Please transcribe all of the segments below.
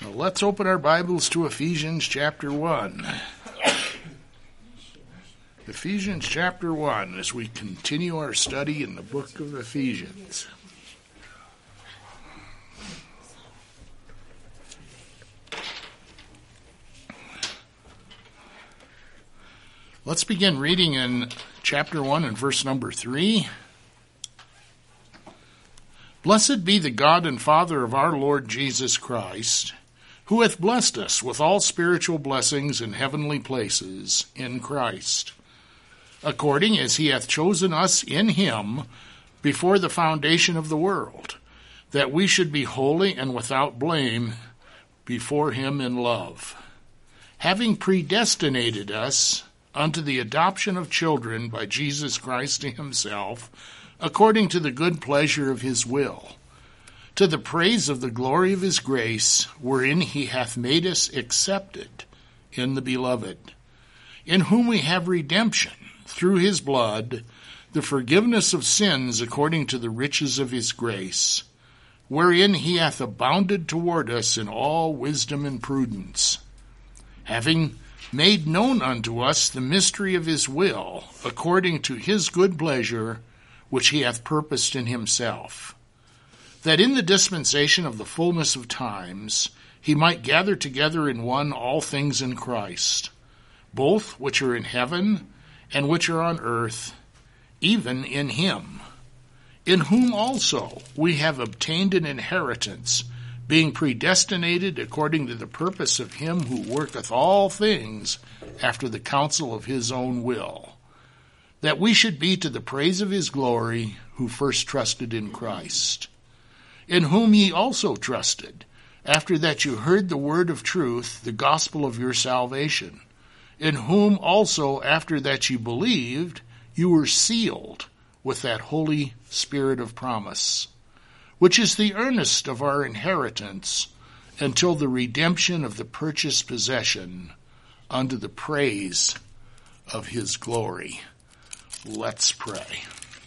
Well, let's open our Bibles to Ephesians chapter 1. Ephesians chapter 1 as we continue our study in the book of Ephesians. Let's begin reading in chapter 1 and verse number 3. Blessed be the God and Father of our Lord Jesus Christ, who hath blessed us with all spiritual blessings in heavenly places in Christ, according as he hath chosen us in him before the foundation of the world, that we should be holy and without blame before him in love, having predestinated us unto the adoption of children by Jesus Christ to himself, according to the good pleasure of his will, to the praise of the glory of his grace, wherein he hath made us accepted in the beloved, in whom we have redemption through his blood, the forgiveness of sins according to the riches of his grace, wherein he hath abounded toward us in all wisdom and prudence, having made known unto us the mystery of his will, according to his good pleasure, which he hath purposed in himself, that in the dispensation of the fullness of times he might gather together in one all things in Christ, both which are in heaven and which are on earth, even in him, in whom also we have obtained an inheritance, being predestinated according to the purpose of him who worketh all things after the counsel of his own will, that we should be to the praise of his glory, who first trusted in Christ, in whom ye also trusted, after that you heard the word of truth, the gospel of your salvation, in whom also after that you believed, you were sealed with that Holy Spirit of promise, which is the earnest of our inheritance until the redemption of the purchased possession unto the praise of his glory. Let's pray.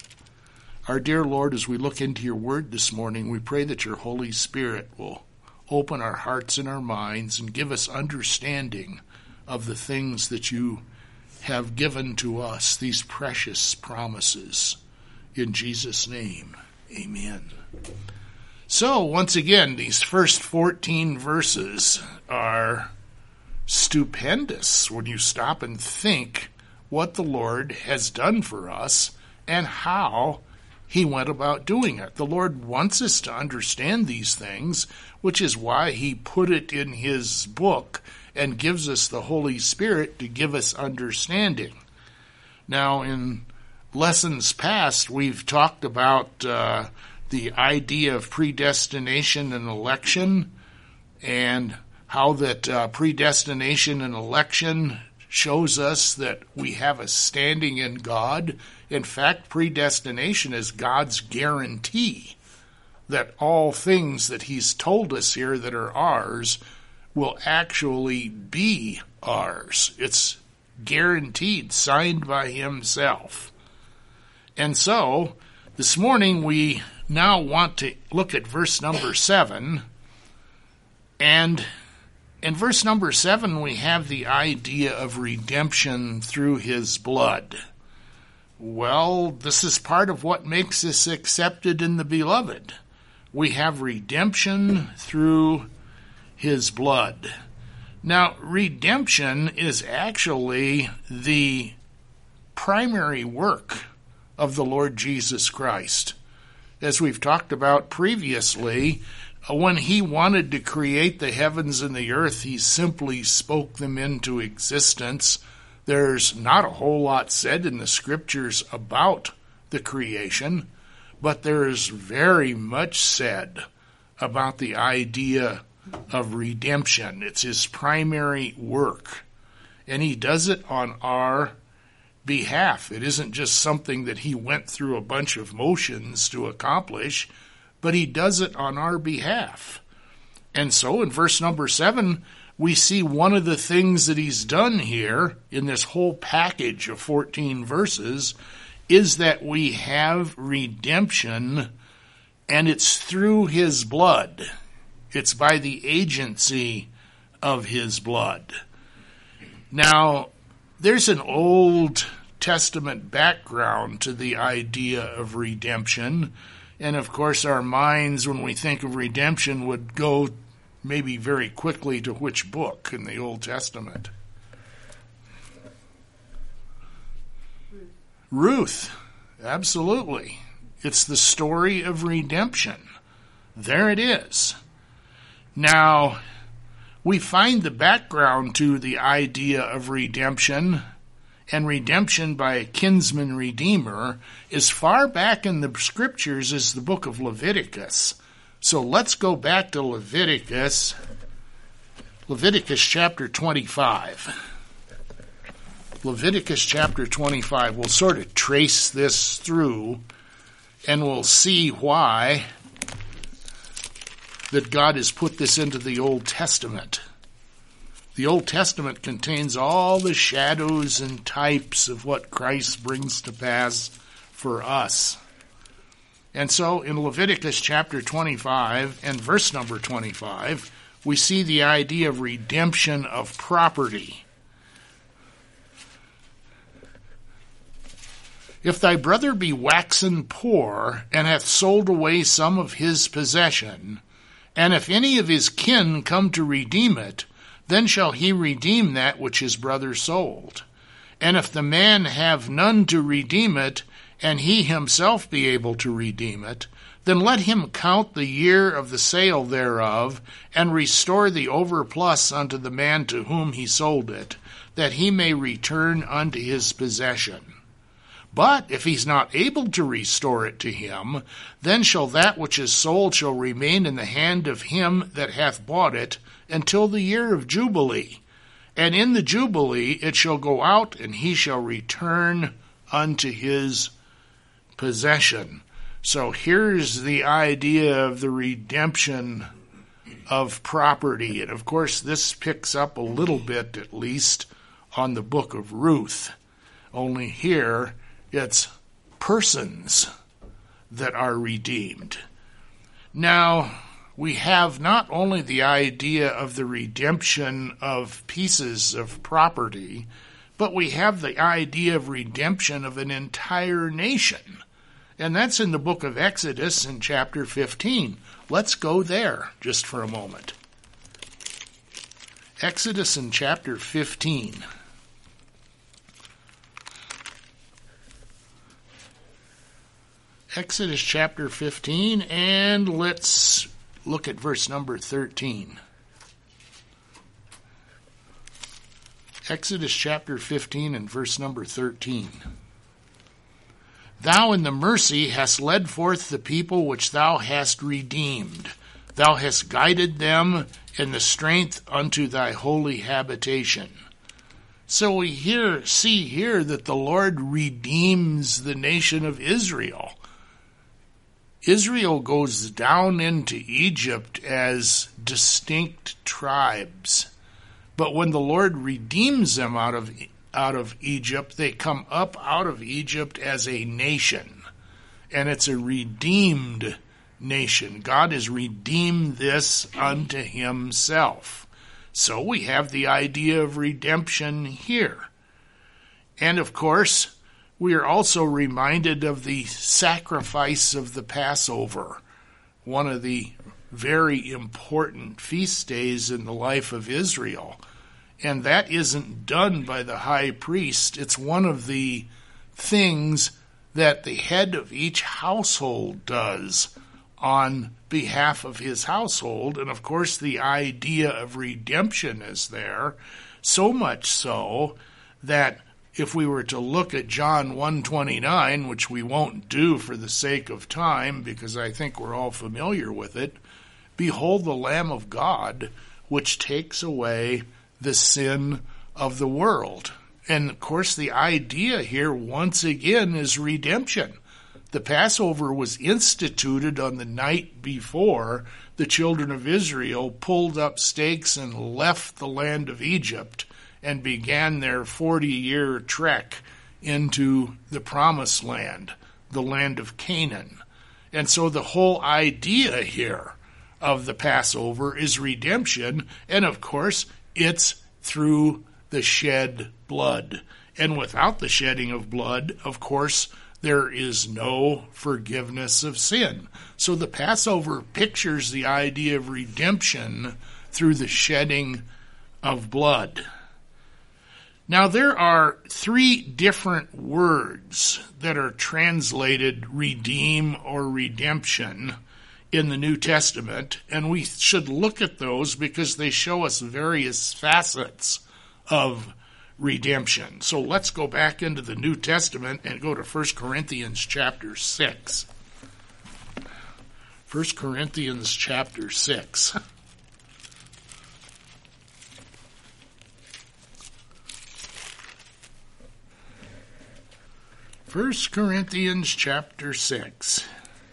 Our dear Lord, as we look into your word this morning, we pray that your Holy Spirit will open our hearts and our minds and give us understanding of the things that you have given to us, these precious promises. In Jesus' name, amen. So, once again, these first 14 verses are stupendous when you stop and think what the Lord has done for us and how he went about doing it. The Lord wants us to understand these things, which is why he put it in his book and gives us the Holy Spirit to give us understanding. Now, in lessons past, we've talked about the idea of predestination and election, and how that predestination and election shows us that we have a standing in God. In fact, predestination is God's guarantee that all things that he's told us here that are ours will actually be ours. It's guaranteed, signed by himself. And so, this morning we now want to look at verse number 7, and in verse number 7, we have the idea of redemption through his blood. Well, this is part of what makes us accepted in the beloved. We have redemption through his blood. Now, redemption is actually the primary work of the Lord Jesus Christ. As we've talked about previously, when he wanted to create the heavens and the earth, he simply spoke them into existence. There's not a whole lot said in the scriptures about the creation, but there is very much said about the idea of redemption. It's his primary work, and he does it on our behalf. It isn't just something that he went through a bunch of motions to accomplish, but he does it on our behalf. And so in verse number 7, we see one of the things that he's done here in this whole package of 14 verses is that we have redemption, and it's through his blood. It's by the agency of his blood. Now, there's an Old Testament background to the idea of redemption, and of course our minds, when we think of redemption, would go maybe very quickly to which book in the Old Testament? Ruth, absolutely. It's the story of redemption. There it is. Now, we find the background to the idea of redemption, and redemption by a kinsman redeemer, as far back in the scriptures as the book of Leviticus. So let's go back to Leviticus chapter 25. Leviticus chapter 25. We'll sort of trace this through, and we'll see why that God has put this into the Old Testament. The Old Testament contains all the shadows and types of what Christ brings to pass for us. And so in Leviticus chapter 25 and verse number 25, we see the idea of redemption of property. If thy brother be waxen poor, and hath sold away some of his possession, and if any of his kin come to redeem it, then shall he redeem that which his brother sold. And if the man have none to redeem it, and he himself be able to redeem it, then let him count the year of the sale thereof, and restore the overplus unto the man to whom he sold it, that he may return unto his possession. But if he's not able to restore it to him, then shall that which is sold shall remain in the hand of him that hath bought it until the year of Jubilee. And in the Jubilee it shall go out, and he shall return unto his possession. So here's the idea of the redemption of property. And of course this picks up a little bit, at least, on the book of Ruth. Only here it's persons that are redeemed. Now, we have not only the idea of the redemption of pieces of property, but we have the idea of redemption of an entire nation. And that's in the book of Exodus in chapter 15. Let's go there just for a moment. Exodus in chapter 15. Exodus chapter 15, and let's look at verse number 13. Exodus chapter 15 and verse number 13. Thou in the mercy hast led forth the people which thou hast redeemed. Thou hast guided them in the strength unto thy holy habitation. So we see here that the Lord redeems the nation of Israel. Israel goes down into Egypt as distinct tribes. But when the Lord redeems them out of Egypt, they come up out of Egypt as a nation. And it's a redeemed nation. God has redeemed this unto himself. So we have the idea of redemption here. And of course, we are also reminded of the sacrifice of the Passover, one of the very important feast days in the life of Israel. And that isn't done by the high priest. It's one of the things that the head of each household does on behalf of his household. And of course, the idea of redemption is there, so much so that if we were to look at John 1:29, which we won't do for the sake of time because I think we're all familiar with it, behold the Lamb of God, which takes away the sin of the world. And of course the idea here once again is redemption. The Passover was instituted on the night before the children of Israel pulled up stakes and left the land of Egypt and began their 40-year trek into the Promised Land, the land of Canaan. And so the whole idea here of the Passover is redemption, and of course, it's through the shed blood. And without the shedding of blood, of course, there is no forgiveness of sin. So the Passover pictures the idea of redemption through the shedding of blood. Now, there are 3 different words that are translated redeem or redemption in the New Testament, and we should look at those because they show us various facets of redemption. So let's go back into the New Testament and go to 1 Corinthians chapter 6. 1 Corinthians chapter 6. First Corinthians chapter 6.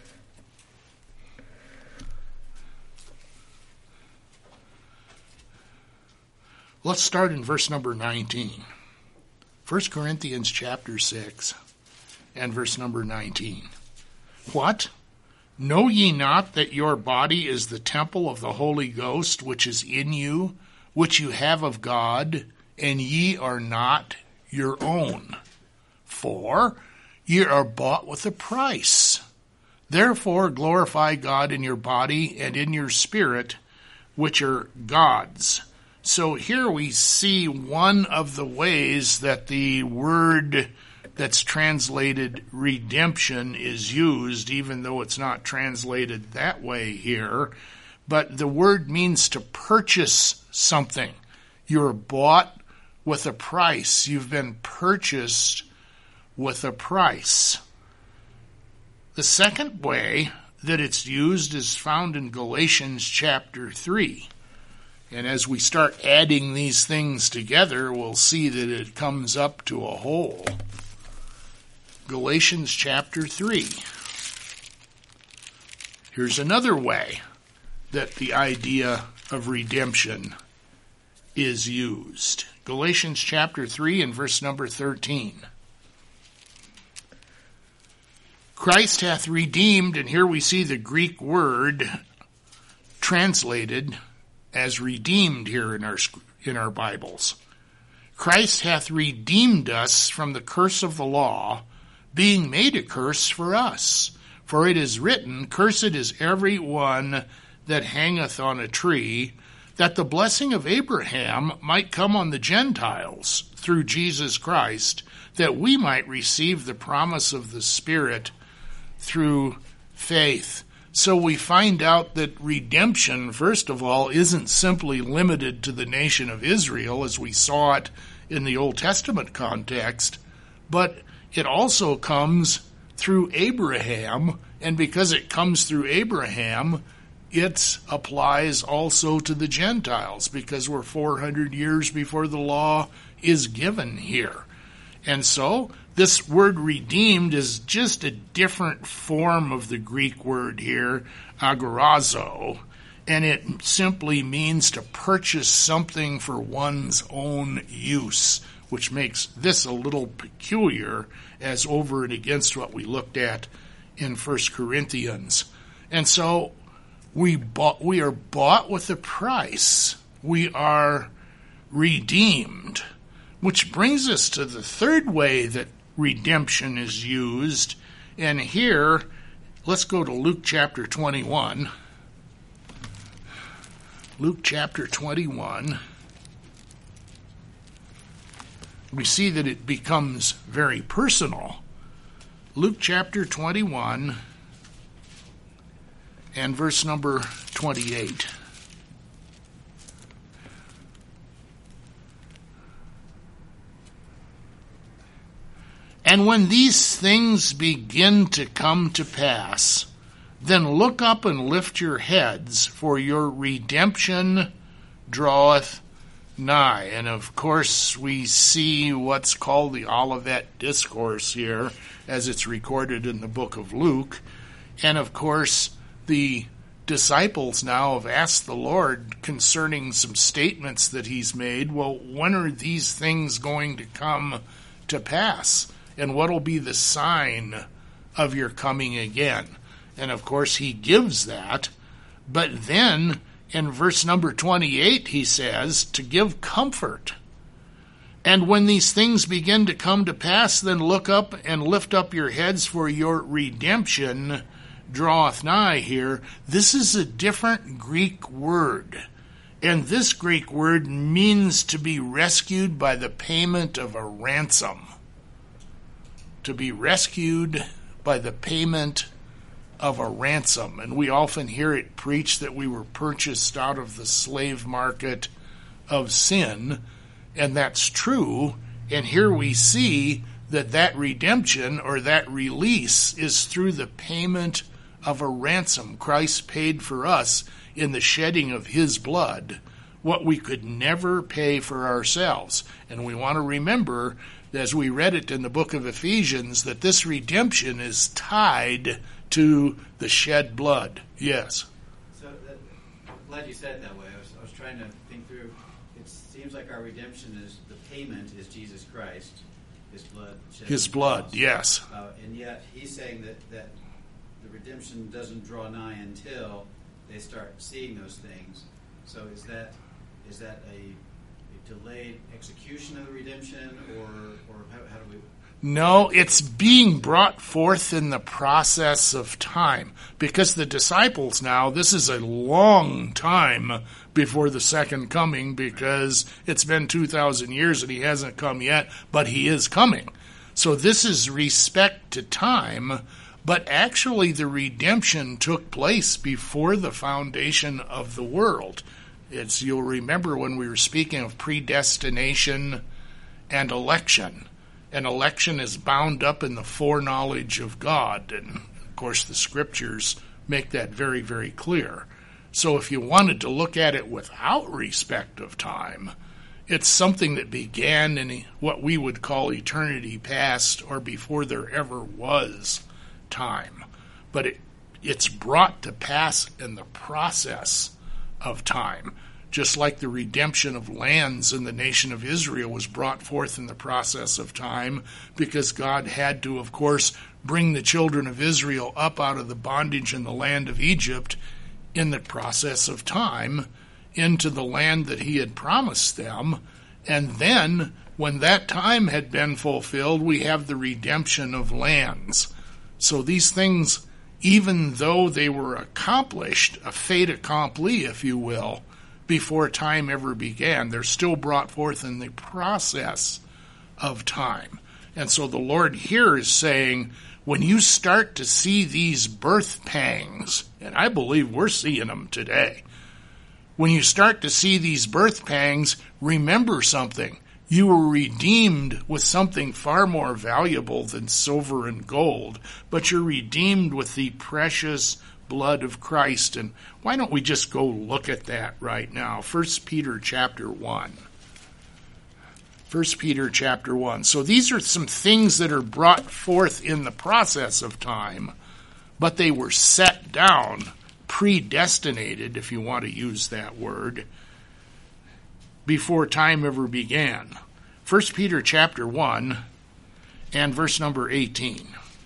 Let's start in verse number 19. 1 Corinthians chapter 6 and verse number 19. What? Know ye not that your body is the temple of the Holy Ghost, which is in you, which you have of God, and ye are not your own? For ye are bought with a price. Therefore glorify God in your body and in your spirit, which are God's. So here we see one of the ways that the word that's translated redemption is used, even though it's not translated that way here. But the word means to purchase something. You're bought with a price. You've been purchased with a price. The second way that it's used is found in Galatians chapter 3. And as we start adding these things together, we'll see that it comes up to a whole. Galatians chapter 3. Here's another way that the idea of redemption is used. Galatians chapter 3 and verse number 13. Christ hath redeemed, and here we see the Greek word translated as redeemed here in our Bibles. Christ hath redeemed us from the curse of the law, being made a curse for us. For it is written, Cursed is every one that hangeth on a tree, that the blessing of Abraham might come on the Gentiles through Jesus Christ, that we might receive the promise of the Spirit through faith. So we find out that redemption, first of all, isn't simply limited to the nation of Israel as we saw it in the Old Testament context, but it also comes through Abraham, and because it comes through Abraham, it applies also to the Gentiles, because we're 400 years before the law is given here. And so this word redeemed is just a different form of the Greek word here, agorazo, and it simply means to purchase something for one's own use, which makes this a little peculiar as over and against what we looked at in 1 Corinthians. And so we are bought with a price. We are redeemed, which brings us to the third way that redemption is used. And here, let's go to Luke chapter 21. Luke chapter 21. We see that it becomes very personal. Luke chapter 21 and verse number 28. And when these things begin to come to pass, then look up and lift your heads, for your redemption draweth nigh. And of course, we see what's called the Olivet Discourse here, as it's recorded in the book of Luke. And of course, the disciples now have asked the Lord concerning some statements that he's made. Well, when are these things going to come to pass? And what will be the sign of your coming again? And of course, he gives that But then in verse number 28, he says, to give comfort. And when these things begin to come to pass, then look up and lift up your heads, for your redemption draweth nigh here. This is a different Greek word. And this Greek word means to be rescued by the payment of a ransom. To be rescued by the payment of a ransom. And we often hear it preached that we were purchased out of the slave market of sin. And that's true. And here we see that that redemption or that release is through the payment of a ransom. Christ paid for us in the shedding of his blood what we could never pay for ourselves. And we want to remember, as we read it in the book of Ephesians, that this redemption is tied to the shed blood. Yes? So I'm glad you said it that way. I was trying to think through. It seems like our redemption is, the payment is Jesus Christ, his blood. His blood, yes. And yet he's saying that the redemption doesn't draw nigh until they start seeing those things. So is that a delayed execution of the redemption, or how do we? No, it's being brought forth in the process of time. Because the disciples now, this is a long time before the second coming, because it's been 2,000 years and he hasn't come yet, but he is coming. So this is respect to time, but actually the redemption took place before the foundation of the world. You'll remember when we were speaking of predestination and election. And election is bound up in the foreknowledge of God. And, of course, the scriptures make that very, very clear. So if you wanted to look at it without respect of time, it's something that began in what we would call eternity past, or before there ever was time. But it's brought to pass in the process of time. Just like the redemption of lands in the nation of Israel was brought forth in the process of time, because God had to, of course, bring the children of Israel up out of the bondage in the land of Egypt in the process of time into the land that he had promised them. And then, when that time had been fulfilled, we have the redemption of lands. So these things, even though they were accomplished, a fait accompli, if you will, before time ever began, they're still brought forth in the process of time. And so the Lord here is saying, when you start to see these birth pangs, and I believe we're seeing them today, when you start to see these birth pangs, remember something. You were redeemed with something far more valuable than silver and gold, but you're redeemed with the precious blood of Christ. And why don't we just go look at that right now? 1 Peter chapter 1. 1 Peter chapter 1. So these are some things that are brought forth in the process of time, but they were set down, predestinated, if you want to use that word, before time ever began. 1 Peter chapter 1 and verse number 18.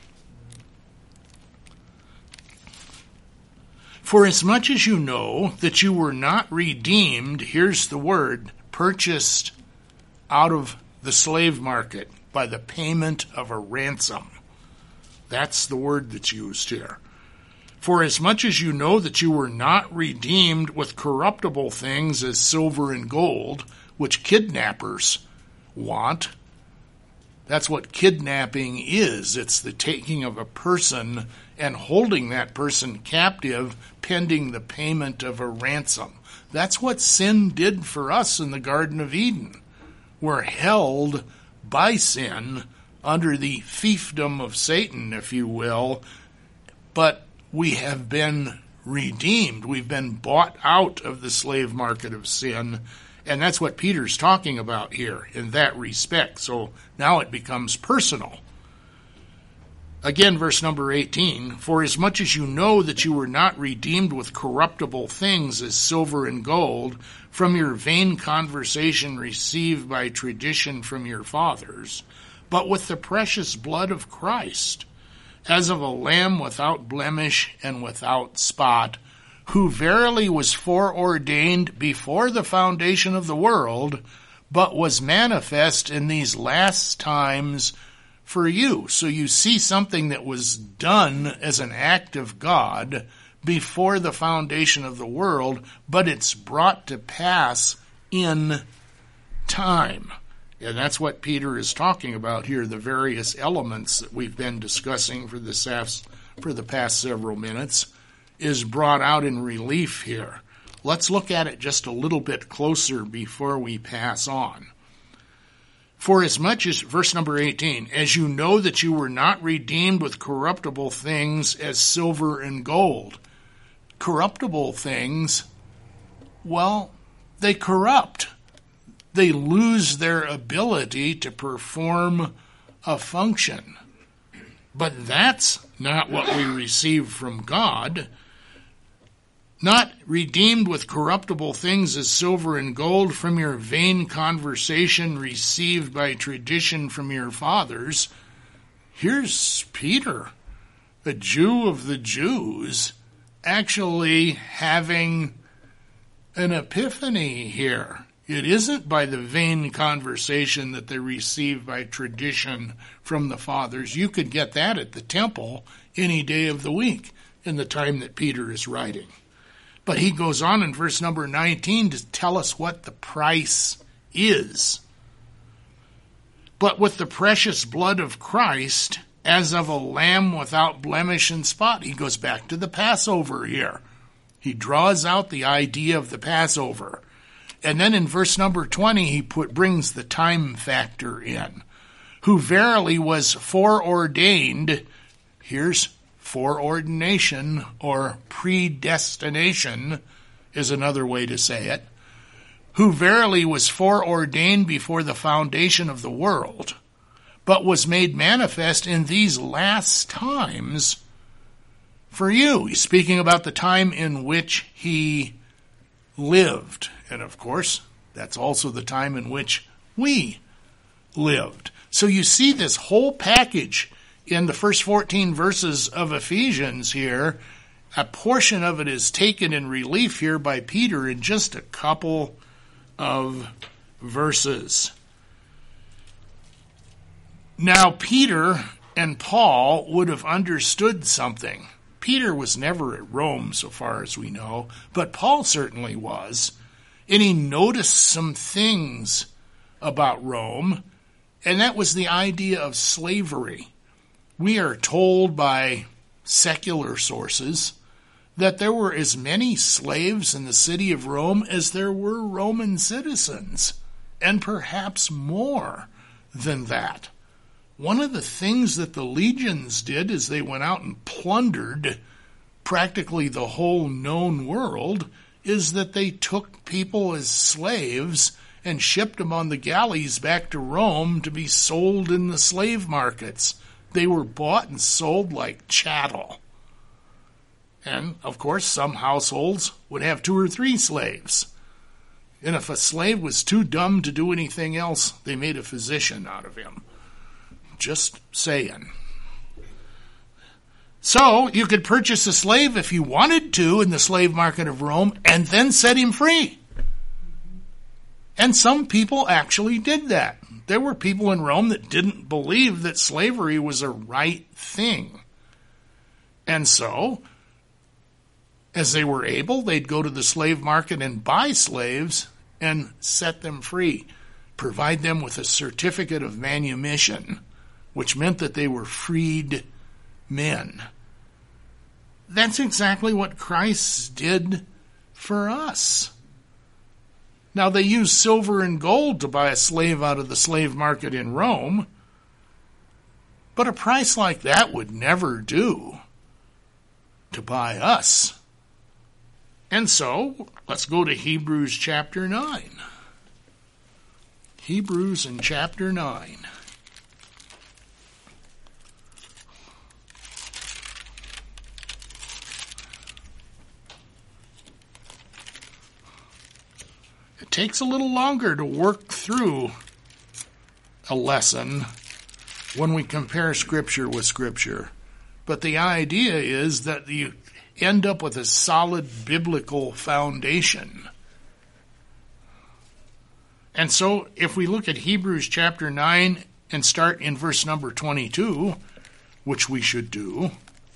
For as much as you know that you were not redeemed, here's the word, purchased out of the slave market by the payment of a ransom. That's the word that's used here. For as much as you know that you were not redeemed with corruptible things as silver and gold, which kidnappers want. That's what kidnapping is. It's the taking of a person and holding that person captive pending the payment of a ransom. That's what sin did for us in the Garden of Eden. We're held by sin under the fiefdom of Satan, if you will, but we have been redeemed. We've been bought out of the slave market of sin, and that's what Peter's talking about here in that respect. So now it becomes personal. Again, verse number 18, for as much as you know that you were not redeemed with corruptible things as silver and gold from your vain conversation received by tradition from your fathers, but with the precious blood of Christ, as of a lamb without blemish and without spot, who verily was foreordained before the foundation of the world, but was manifest in these last times for you. So you see something that was done as an act of God before the foundation of the world, but it's brought to pass in time. And that's what Peter is talking about here, the various elements that we've been discussing for the past several minutes is brought out in relief here. Let's look at it just a little bit closer before we pass on. For as much as, verse number 18, as you know that you were not redeemed with corruptible things as silver and gold. Corruptible things, well, they corrupt. They lose their ability to perform a function. But that's not what we receive from God. Not redeemed with corruptible things as silver and gold from your vain conversation received by tradition from your fathers. Here's Peter, a Jew of the Jews, actually having an epiphany here. It isn't by the vain conversation that they receive by tradition from the fathers. You could get that at the temple any day of the week in the time that Peter is writing. But he goes on in verse number 19 to tell us what the price is. But with the precious blood of Christ, as of a lamb without blemish and spot. He goes back to the Passover here. He draws out the idea of the Passover. And then in verse number 20, he brings the time factor in. Who verily was foreordained, here's foreordination or predestination is another way to say it. Who verily was foreordained before the foundation of the world, but was made manifest in these last times for you. He's speaking about the time in which he lived. And of course, that's also the time in which we lived. So you see this whole package in the first 14 verses of Ephesians here. A portion of it is taken in relief here by Peter in just a couple of verses. Now, Peter and Paul would have understood something. Peter was never at Rome, so far as we know, but Paul certainly was. And he noticed some things about Rome, and that was the idea of slavery. We are told by secular sources that there were as many slaves in the city of Rome as there were Roman citizens, and perhaps more than that. One of the things that the legions did is they went out and plundered practically the whole known world, is that they took people as slaves and shipped them on the galleys back to Rome to be sold in the slave markets. They were bought and sold like chattel. And, of course, some households would have 2 or 3 slaves. And if a slave was too dumb to do anything else, they made a physician out of him. Just saying. So, you could purchase a slave if you wanted to in the slave market of Rome and then set him free. And some people actually did that. There were people in Rome that didn't believe that slavery was a right thing. And so, as they were able, they'd go to the slave market and buy slaves and set them free, provide them with a certificate of manumission, which meant that they were freed men. That's exactly what Christ did for us. Now, they used silver and gold to buy a slave out of the slave market in Rome, but a price like that would never do to buy us. And so, let's go to Hebrews chapter 9. Hebrews in chapter 9. It takes a little longer to work through a lesson when we compare Scripture with Scripture. But the idea is that you end up with a solid biblical foundation. And so if we look at Hebrews chapter 9 and start in verse number 22, which we should do,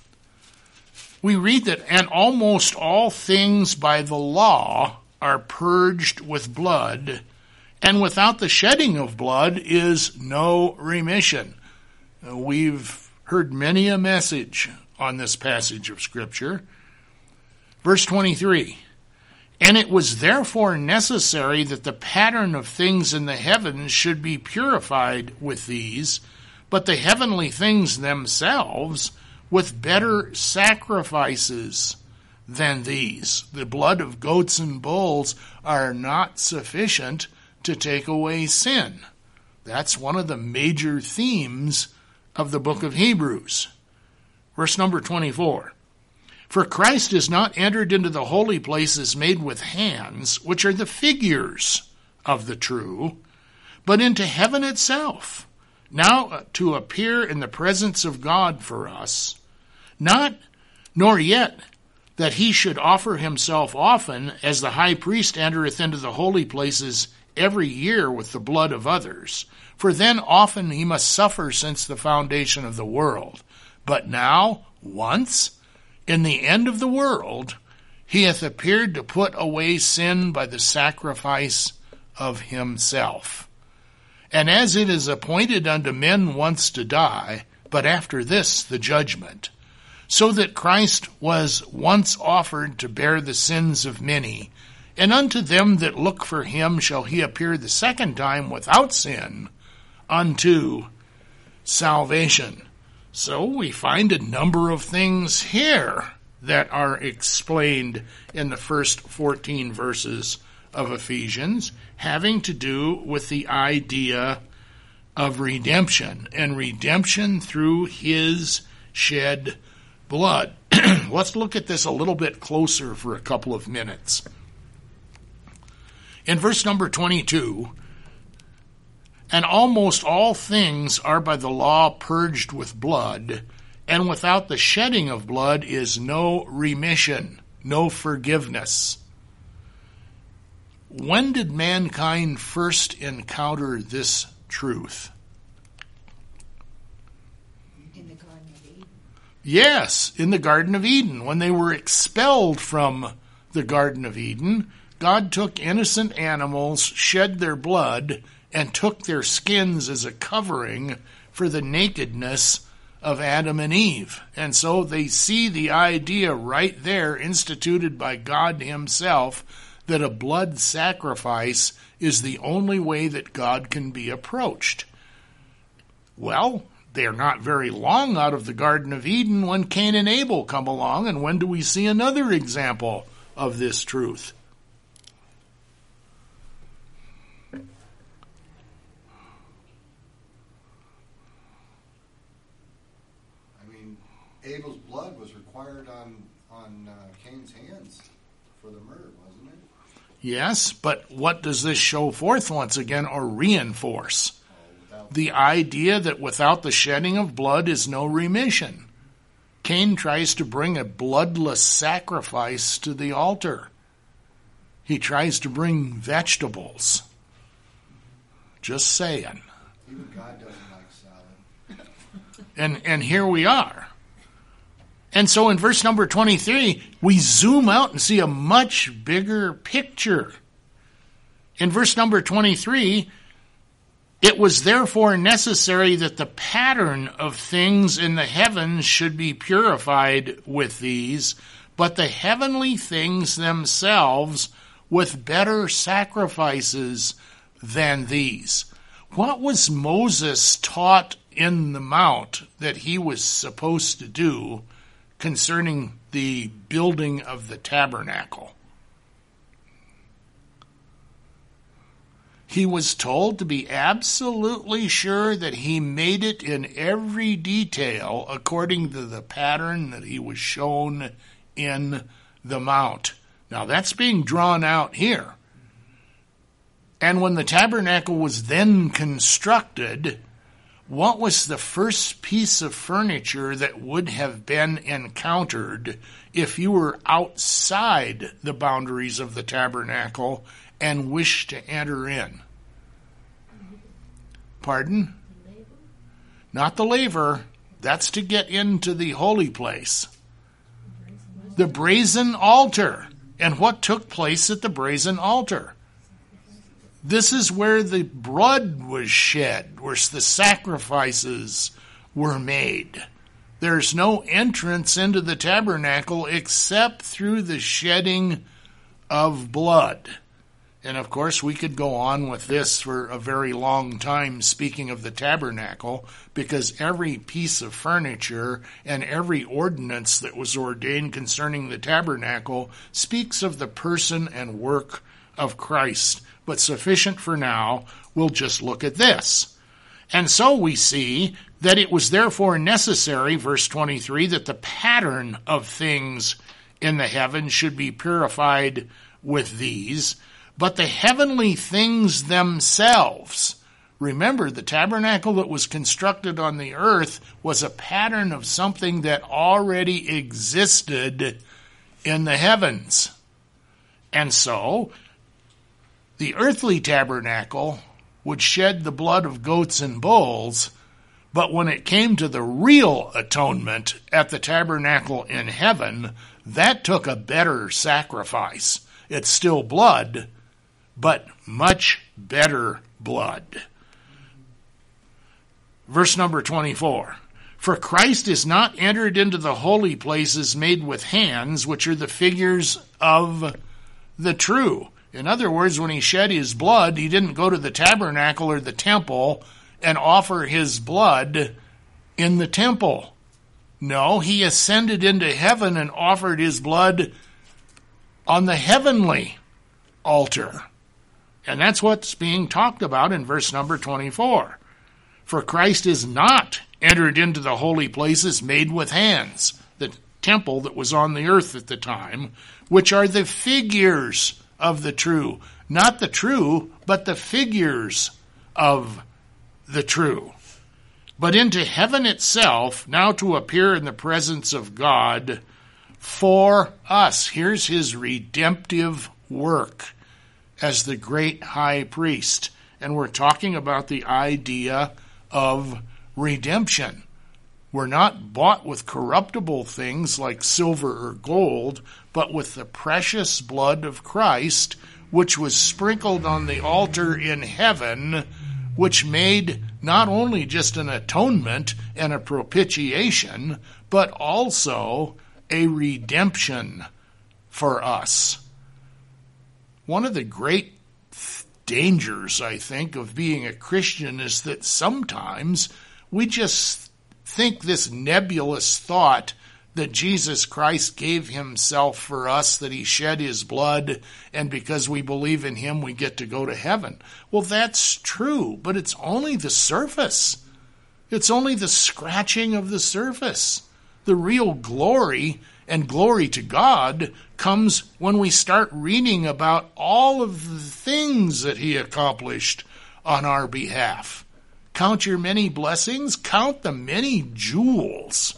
we read that, and almost all things by the law are purged with blood, and without the shedding of blood is no remission. We've heard many a message on this passage of Scripture. Verse 23, and it was therefore necessary that the pattern of things in the heavens should be purified with these, but the heavenly things themselves with better sacrifices than these. The blood of goats and bulls are not sufficient to take away sin. That's one of the major themes of the book of Hebrews. Verse number 24. For Christ is not entered into the holy places made with hands, which are the figures of the true, but into heaven itself, now to appear in the presence of God for us, nor yet that he should offer himself often, as the high priest entereth into the holy places every year with the blood of others. For then often he must suffer since the foundation of the world. But now, once, in the end of the world, he hath appeared to put away sin by the sacrifice of himself. And as it is appointed unto men once to die, but after this the judgment, so that Christ was once offered to bear the sins of many, and unto them that look for him shall he appear the second time without sin, unto salvation. So we find a number of things here that are explained in the first 14 verses of Ephesians, having to do with the idea of redemption, and redemption through his shed blood. Let's look at this a little bit closer for a couple of minutes. In verse number 22, and almost all things are by the law purged with blood, and without the shedding of blood is no remission, no forgiveness. When did mankind first encounter this truth? In the Garden of Eden. Yes, in the Garden of Eden. When they were expelled from the Garden of Eden, God took innocent animals, shed their blood, and took their skins as a covering for the nakedness of Adam and Eve. And so they see the idea right there instituted by God himself that a blood sacrifice is the only way that God can be approached. Well, they're not very long out of the Garden of Eden when Cain and Abel come along, and when do we see another example of this truth? Abel's blood was required on Cain's hands for the murder, wasn't it? Yes, but what does this show forth once again, or reinforce? The idea that without the shedding of blood is no remission. Cain tries to bring a bloodless sacrifice to the altar. He tries to bring vegetables. Just saying. Even God doesn't like salad. And here we are. And so in verse number 23, we zoom out and see a much bigger picture. In verse number 23, it was therefore necessary that the pattern of things in the heavens should be purified with these, but the heavenly things themselves with better sacrifices than these. What was Moses taught in the mount that he was supposed to do concerning the building of the tabernacle? He was told to be absolutely sure that he made it in every detail according to the pattern that he was shown in the mount. Now that's being drawn out here. And when the tabernacle was then constructed, what was the first piece of furniture that would have been encountered if you were outside the boundaries of the tabernacle and wished to enter in? Pardon? Not the laver. That's to get into the holy place. The brazen altar. And what took place at the brazen altar? This is where the blood was shed, where the sacrifices were made. There's no entrance into the tabernacle except through the shedding of blood. And of course, we could go on with this for a very long time, speaking of the tabernacle, because every piece of furniture and every ordinance that was ordained concerning the tabernacle speaks of the person and work of Christ. But sufficient for now, we'll just look at this. And so we see that it was therefore necessary, verse 23, that the pattern of things in the heavens should be purified with these. But the heavenly things themselves, remember, the tabernacle that was constructed on the earth was a pattern of something that already existed in the heavens. And so, the earthly tabernacle would shed the blood of goats and bulls, but when it came to the real atonement at the tabernacle in heaven, that took a better sacrifice. It's still blood, but much better blood. Verse number 24. For Christ is not entered into the holy places made with hands, which are the figures of the true. In other words, when he shed his blood, he didn't go to the tabernacle or the temple and offer his blood in the temple. No, he ascended into heaven and offered his blood on the heavenly altar. And that's what's being talked about in verse number 24. For Christ is not entered into the holy places made with hands, the temple that was on the earth at the time, which are the figures of the true. Not the true, but the figures of the true. But into heaven itself, now to appear in the presence of God for us. Here's his redemptive work as the great high priest. And we're talking about the idea of redemption. We're not bought with corruptible things like silver or gold, but with the precious blood of Christ, which was sprinkled on the altar in heaven, which made not only just an atonement and a propitiation, but also a redemption for us. One of the great dangers, I think, of being a Christian is that sometimes we just think this nebulous thought that Jesus Christ gave himself for us, that he shed his blood, and because we believe in him, we get to go to heaven. Well, that's true, but it's only the surface. It's only the scratching of the surface. The real glory, and glory to God, comes when we start reading about all of the things that he accomplished on our behalf. Count your many blessings, count the many jewels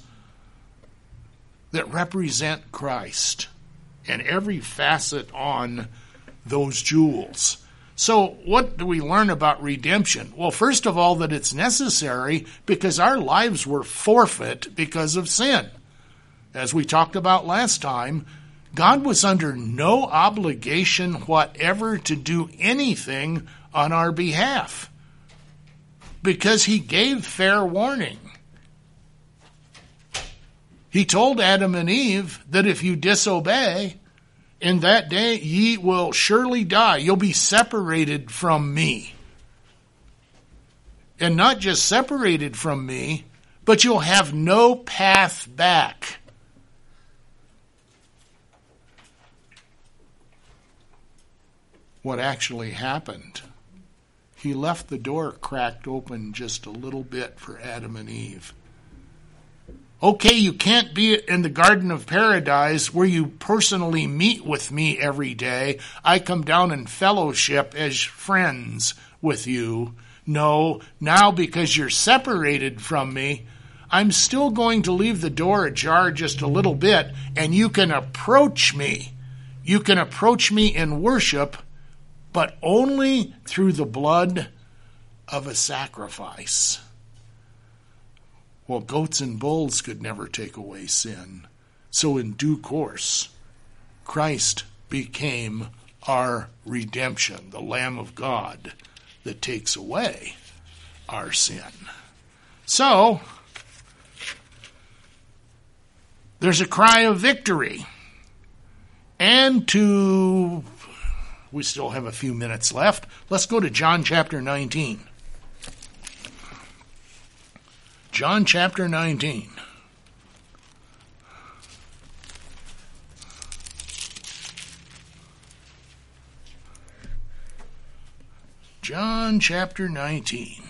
that represent Christ and every facet on those jewels. So what do we learn about redemption? Well, first of all, that it's necessary because our lives were forfeit because of sin. As we talked about last time, God was under no obligation whatever to do anything on our behalf because he gave fair warning. He told Adam and Eve that if you disobey, in that day ye will surely die. You'll be separated from me. And not just separated from me, but you'll have no path back. What actually happened? He left the door cracked open just a little bit for Adam and Eve. Okay, you can't be in the Garden of Paradise where you personally meet with me every day. I come down and fellowship as friends with you. No, now because you're separated from me, I'm still going to leave the door ajar just a little bit, and you can approach me. You can approach me in worship, but only through the blood of a sacrifice. Well, goats and bulls could never take away sin. So in due course, Christ became our redemption, the Lamb of God that takes away our sin. So, there's a cry of victory. And we still have a few minutes left. Let's go to John chapter 19. John chapter 19. John chapter 19.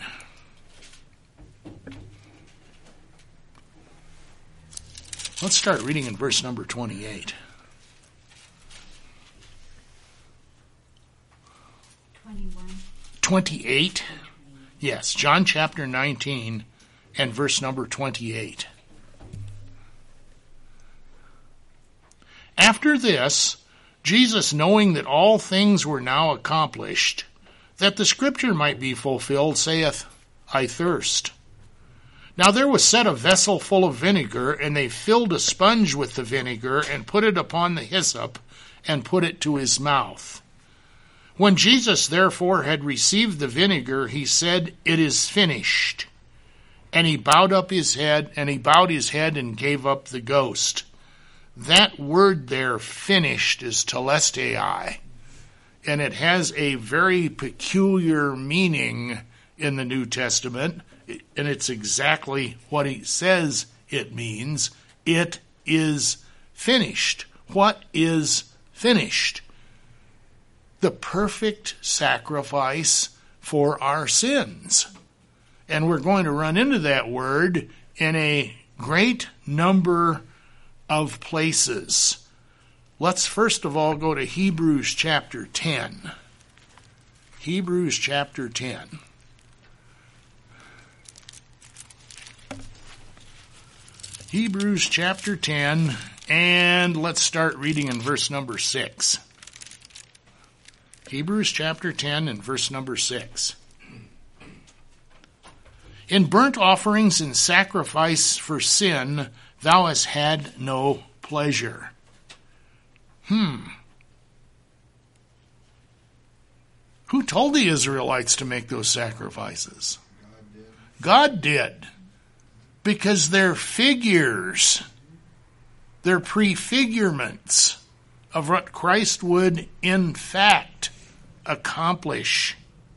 Let's start reading in verse number 28. 28? Yes, John chapter 19 and verse number 28. After this, Jesus, knowing that all things were now accomplished, that the scripture might be fulfilled, saith, I thirst. Now there was set a vessel full of vinegar, and they filled a sponge with the vinegar, and put it upon the hyssop, and put it to his mouth. When Jesus therefore had received the vinegar, he said, It is finished. And he bowed his head and gave up the ghost. That word there, finished, is telestai, and it has a very peculiar meaning in the New Testament, and it's exactly what he says it means. It is finished. What is finished? The perfect sacrifice for our sins. And we're going to run into that word in a great number of places. Let's first of all go to Hebrews chapter 10. Hebrews chapter 10. Hebrews chapter 10, and let's start reading in verse number 6. Hebrews chapter 10 and verse number 6. In burnt offerings and sacrifice for sin, thou hast had no pleasure. Who told the Israelites to make those sacrifices? God did. Because they're figures. They're prefigurements of what Christ would, in fact, accomplish.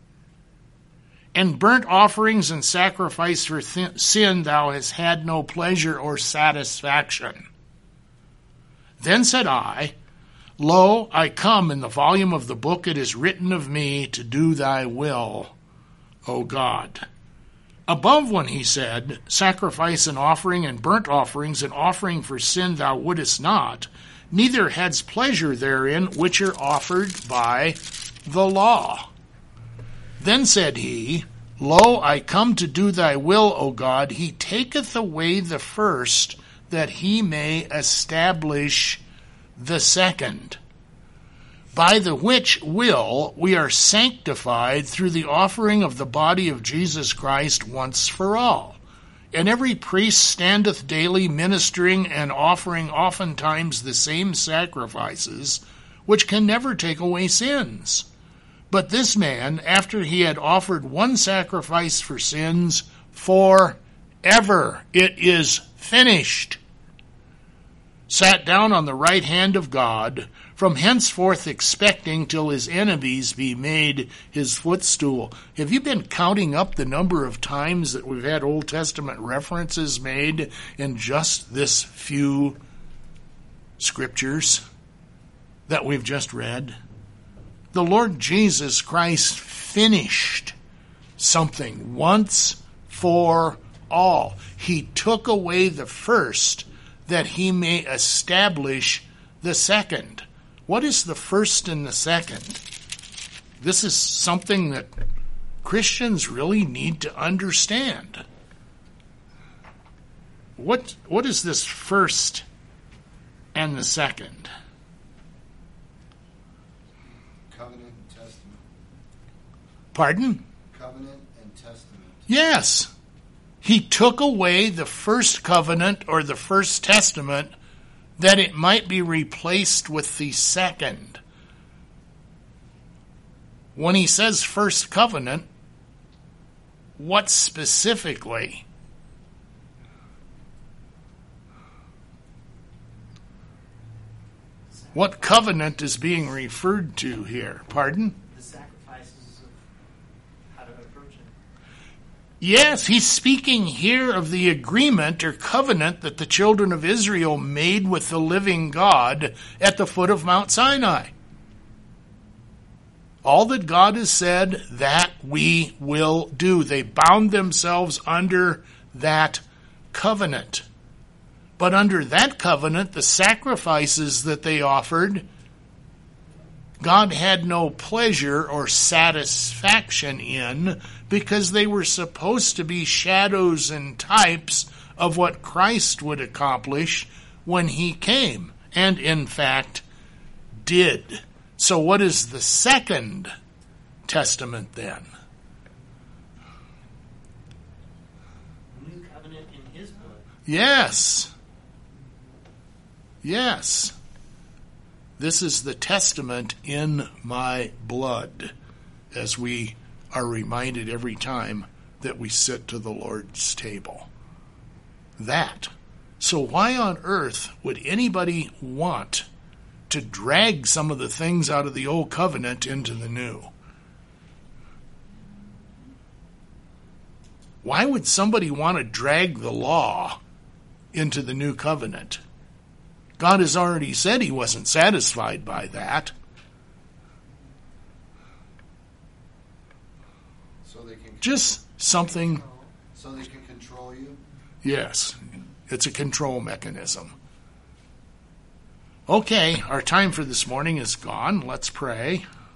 In burnt offerings and sacrifice for sin thou hast had no pleasure or satisfaction. Then said I, Lo, I come, in the volume of the book it is written of me to do thy will, O God. Above when he said, Sacrifice and offering and burnt offerings and offering for sin thou wouldest not, neither hadst pleasure therein which are offered by the law. Then said he, Lo, I come to do thy will, O God. He taketh away the first, that he may establish the second. By the which will we are sanctified through the offering of the body of Jesus Christ once for all. And every priest standeth daily ministering and offering oftentimes the same sacrifices, which can never take away sins. But this man, after he had offered one sacrifice for sins, forever, it is finished, sat down on the right hand of God, from henceforth expecting till his enemies be made his footstool. Have you been counting up the number of times that we've had Old Testament references made in just this few scriptures that we've just read? The Lord Jesus Christ finished something once for all. He took away the first, that he may establish the second. What is the first and the second? This is something that Christians really need to understand. What is this first and the second? Covenant and testament. Pardon? Covenant and testament. Yes. He took away the first covenant or the first testament that it might be replaced with the second. When he says first covenant, what specifically? What covenant is being referred to here? Pardon? The sacrifices of how to approach him. Yes, he's speaking here of the agreement or covenant that the children of Israel made with the living God at the foot of Mount Sinai. All that God has said, that we will do. They bound themselves under that covenant. But under that covenant, the sacrifices that they offered, God had no pleasure or satisfaction in, because they were supposed to be shadows and types of what Christ would accomplish when he came, and in fact did. So what is the second testament then? New covenant in his blood. Yes. Yes. This is the testament in my blood, as we are reminded every time that we sit to the Lord's table. That. So why on earth would anybody want to drag some of the things out of the old covenant into the new? Why would somebody want to drag the law into the new covenant? God has already said he wasn't satisfied by that. So they can Just something, so they can control you. yes, it's a control mechanism. Okay, our time for this morning is gone. Let's pray.